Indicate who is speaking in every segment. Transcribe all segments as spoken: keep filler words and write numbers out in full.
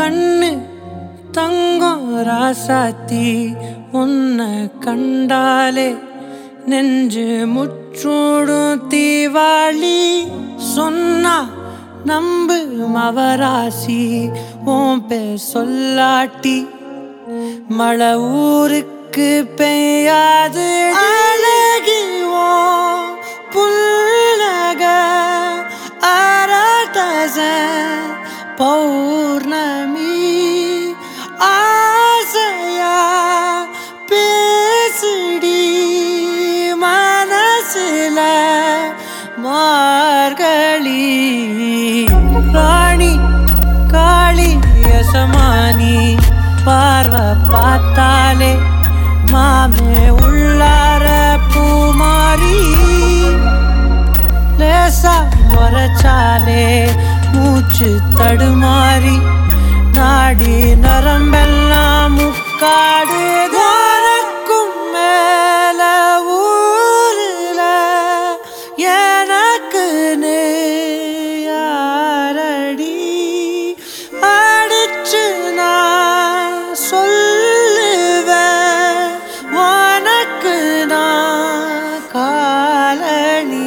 Speaker 1: கண்ணு தங்கம் ராசாத்தி உன்னை கண்டாலே நெஞ்சு முற்றோடும் தீவாளி சொன்னா நம்பு மவராசி உன் பேர் சொல்லாட்டி மழை ஊருக்கு பெய்யாது அழகி உன் புல்லக அரதச பௌர்ணமி ஆசையா பேசுடி மனசுல மார்கழி ராணி காளி யசமானி பார்வை பார்த்தாலே மாமே உள்ளார பூமாரி லேசா முறைச்சாலே மூச்சு தடுமாறி நாடி நரம்பெல்லாம் முக்காடு தாரக்கும் மேல ஊருல எனக்கு யாரடி அடிச்சு நான் சொல்லுவேன் உனக்கு நான் காலனி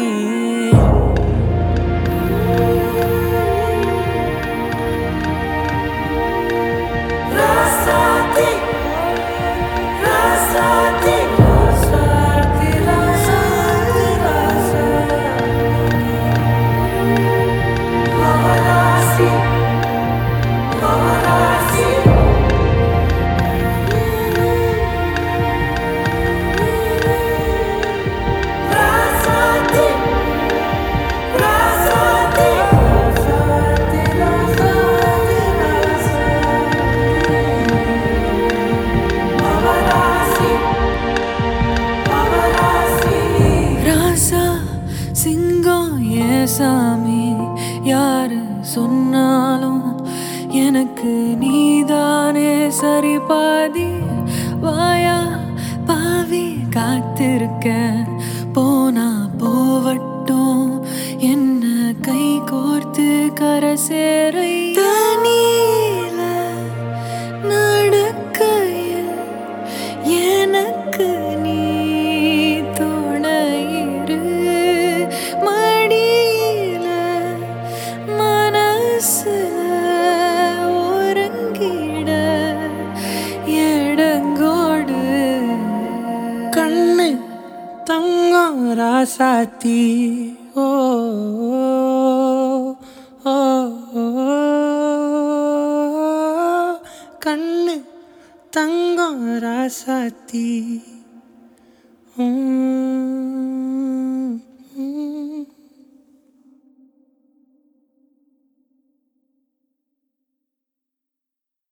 Speaker 1: சிங்கம் ஏன் சாமி யாரு சொன்னாலும் எனக்கு நீதானே சரி பாதி வாயா பாவி காத்திருக்க போனா போவட்டும் என்ன கை கோர்த்து கரை சேரை தனியில நடக்கையில் எனக்கு நீ கண்ணு தங்கம் ராசாத்தி ஓ ஓ கண்ணு தங்கம் ராசாத்தி